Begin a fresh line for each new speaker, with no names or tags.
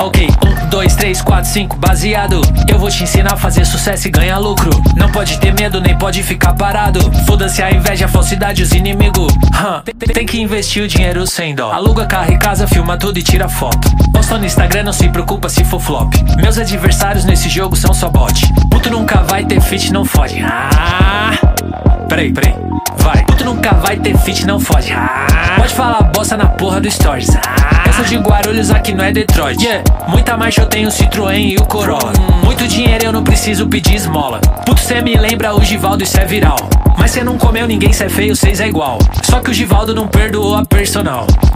Ok, 1, 2, 3, 4, 5, baseado. Eu vou te ensinar a fazer sucesso e ganhar lucro. Não pode ter medo, nem pode ficar parado. Foda-se a inveja, a falsidade, os inimigos. Tem que investir o dinheiro sem dó. Aluga carro e casa, filma tudo e tira foto. Posta no Instagram, não se preocupa se for flop. Meus adversários nesse jogo são só bot. Puto nunca vai ter feat, não fode. Peraí, vai. Puto nunca vai ter feat, não fode. Pode falar bosta na porra do Stories. Eu sou de Guarulhos, aqui não é Detroit. Muita marcha, eu tenho o Citroën e o Corolla. Muito dinheiro, eu não preciso pedir esmola. Puto, cê me lembra o Givaldo, isso é viral. Mas cê não comeu ninguém, cê é feio, cês é igual. Só que o Givaldo não perdoou a personal.